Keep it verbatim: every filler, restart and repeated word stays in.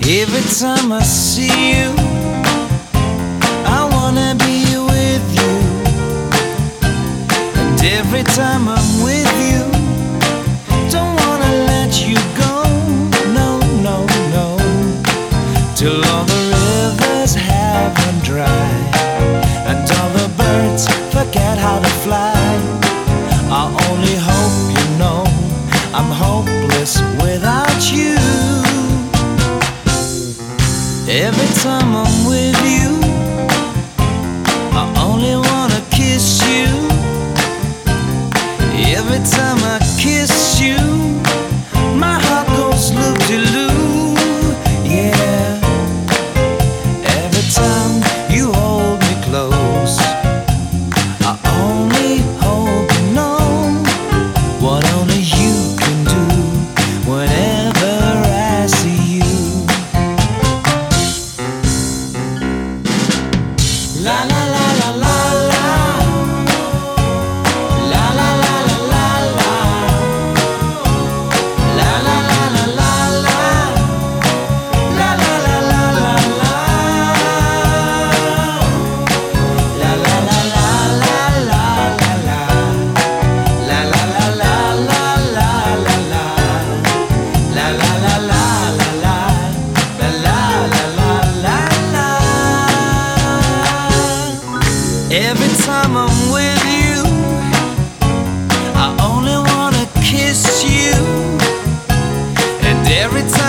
Every time I see you, I wanna be with you. And every time I'm with you, don't wanna let you go. No, no, no. Till all the rivers have run dry and all the birds forget how to fly. I only hope you know I'm hopeless without you. Every time I'm with you, I only wanna kiss you. Every time I kiss you, my heart goes loop-de-loo. Yeah. Every time you hold me close, I only hope you know what only you can do whenever I see you. La la la la la la. La la la la la la. La la la la la la. La la la la la la. La la la la la la la. La la la la la la la. La la la la la la. La la la la la la. Every time I'm with you, I only wanna kiss you. And every time